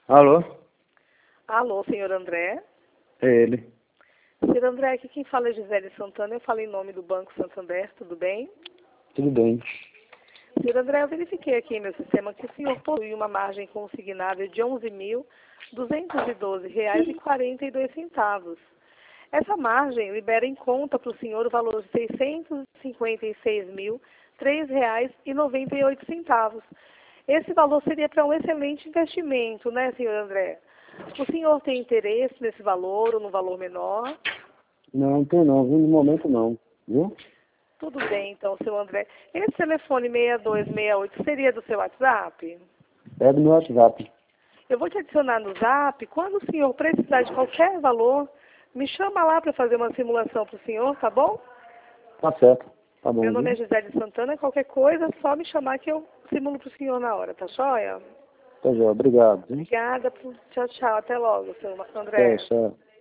Alô? Alô, senhor André? É ele. Senhor André, aqui quem fala é Gisele Santana, eu falo em nome do Banco Santander, tudo bem? Tudo bem. Senhor André, eu verifiquei aqui em meu sistema que o senhor possui uma margem consignável de R$ 11.212,42. Essa margem libera em conta para o senhor o valor de R$ 656.003,98. Esse valor seria para um excelente investimento, né, senhor André? O senhor tem interesse nesse valor ou no valor menor? Não, tem não, viu? No momento não, viu? Tudo bem, então, seu André. Esse telefone 6268 seria do seu WhatsApp? É do meu WhatsApp. Eu vou te adicionar no Zap. Quando o senhor precisar de qualquer valor, me chama lá para fazer uma simulação para o senhor, tá bom? Tá certo. Tá bom, Meu nome é viu? Gisele Santana. Qualquer coisa, é só me chamar que eu simulo para o senhor na hora, tá joia? Tá joia, obrigado, viu? Obrigada. Tchau, tchau. Até logo, seu Até, André. tchau.